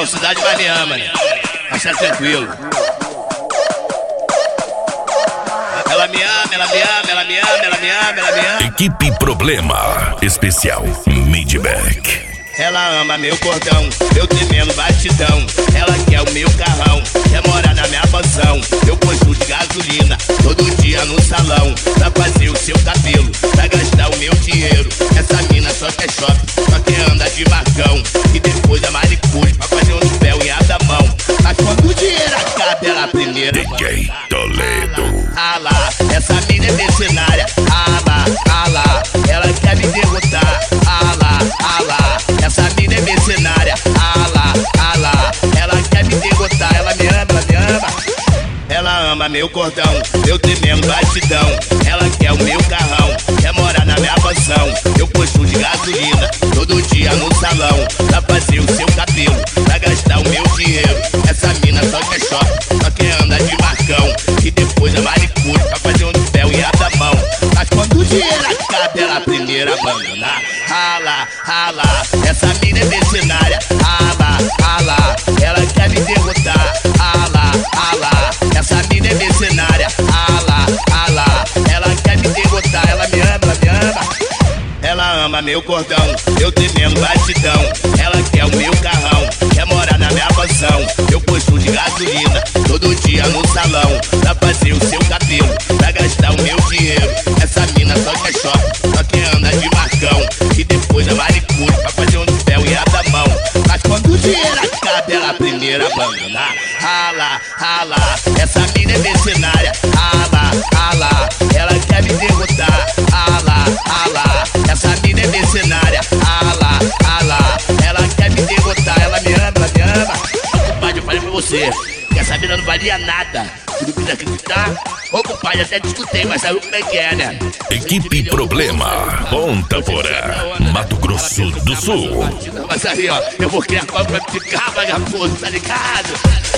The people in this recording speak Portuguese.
falsidade, mas me ama, né? Mas tá tranquilo. Ela me ama, ela me ama, ela me ama, ela me ama, ela me ama. Equipe Problema Especial Midback. Ela ama meu cordão, eu temendo batidão. Ela quer o meu carrão, quer morar na minha mansão. Eu posto de gasolina, todo dia no salão. Pra fazer o seu cabelo, pra gastar o meu dinheiro. Essa mina só quer shopping, só quer andar de marcão. E depois a manicure, pra fazer um pé e a da mão. Mas quando o dinheiro acaba, ela primeiro DJ Toledo. Ala, essa mina é mercenária. Ala, ala, ela quer me derrotar. Ala, ala, essa mina é mercenária. Ala, ala, ela quer me derrotar. Ela me ama, ela me ama. Ela ama meu cordão, eu temendo batidão. Ela quer o meu carrão, quer morar na minha mansão. Eu posto de gasolina, todo dia no salão. Pra fazer o seu cabelo, pra gastar o meu dinheiro. Essa mina só quer shopping, só quer andar de marcão. E depois a manicure, pra fazer um pé e a da mão. Mas quando o dinheiro acaba, ela primeiro abandona. Rala, rala, essa mina é mercenária. Rala, rala, ela quer me derrotar. Rala, rala, essa mina é mercenária. Rala, rala, ela quer me derrotar. Ela me ama, ela me ama. Ela ama meu cordão, eu temendo batidão. Ela quer o meu carrão, quer morar na minha mansão. Eu posto de gasolina, todo dia no salão. Pra fazer o seu cabelo, pra gastar o meu dinheiro. Essa mina só quer shopping, só quer andar de marcão. E depois a manicure, pra fazer um pé e a da mão. Mas quando o dinheiro acaba, ela primeiro abandona. Rala, rala, essa mina é mercenária. Rala, rala, ela quer me derrotar. Rala, rala, essa mina é mercenária. Rala, rala, ela quer me derrotar. Ela me ama, ela me ama. Compadre, eu falei pra você que essa mina não valia nada. Tudo quis acreditar? Ô compadre, até discutei, mas sabe como é que é, né? Equipe Problema, Ponta Porã, Mato Grosso do Sul. Mas aí, ó, eu vou criar cobra pra ficar vagabundo, tá ligado?